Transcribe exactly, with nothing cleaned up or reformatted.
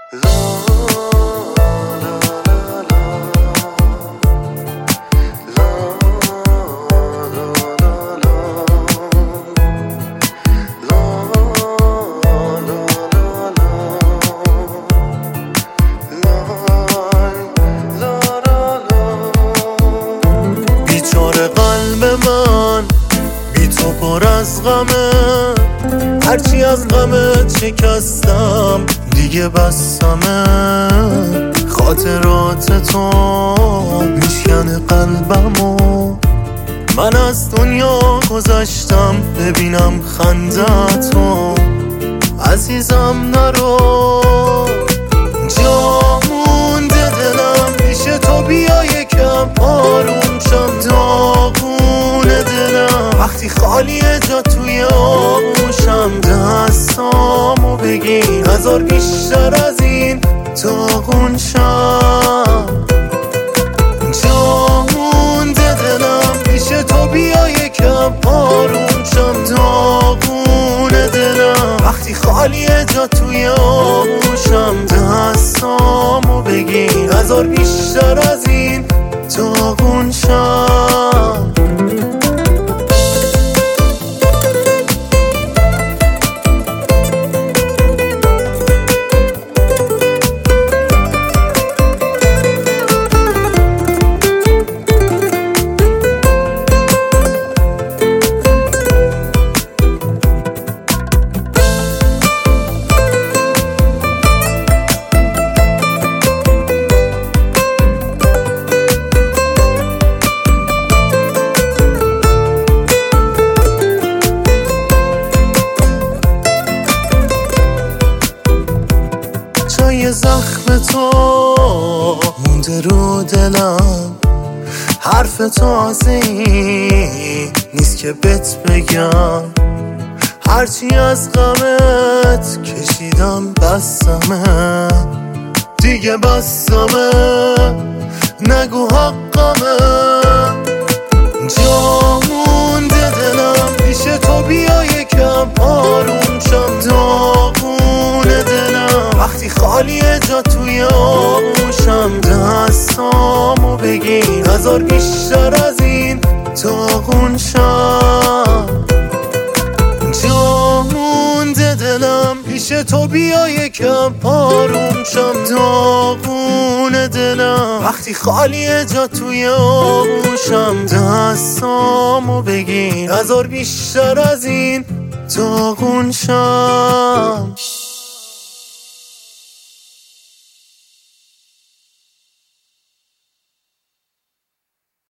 بیچاره قلب من بی تو پر از غمه، هرچی از غمت شکستم دیگه بسمه. خاطرات تو میشکنه قلبمو، من از دنیا گذشتم ببینم خنده‌تو. عزیزم نرو، جا مونده دلم پیش تو، بیا یکم آروم شم. داغونه دلم وقتی خالیه جا توی آغوشم. دستامو بگیر هزار بیشتر از این داغون شم. جا مونده دلم پیش تو، بیا یکم آروم شم. داغونه دلم وقتی خالیه جا توی آغوشم. دستامو بگیر هزار بیشتر از این داغون شم. جای زخم تو مونده رو دلم، حرف تازه نیست که بهت بگم. هرچی از غمت کشیدم بسمه، دیگه بسمه. نگو حقمه، جا مونده دلم پیش تو، بیا یکم آروم شم. داغونه دلم وقتی خالیه جا توی آغوشم. دستامو بگیر هزار بیشتر از این داغون شم. جا مونده دلم پیش تو، بیا یکم آروم شم. داغونه دلم وقتی خالیه جا توی آغوشم. دستامو بگیر هزار بیشتر از این داغون شم.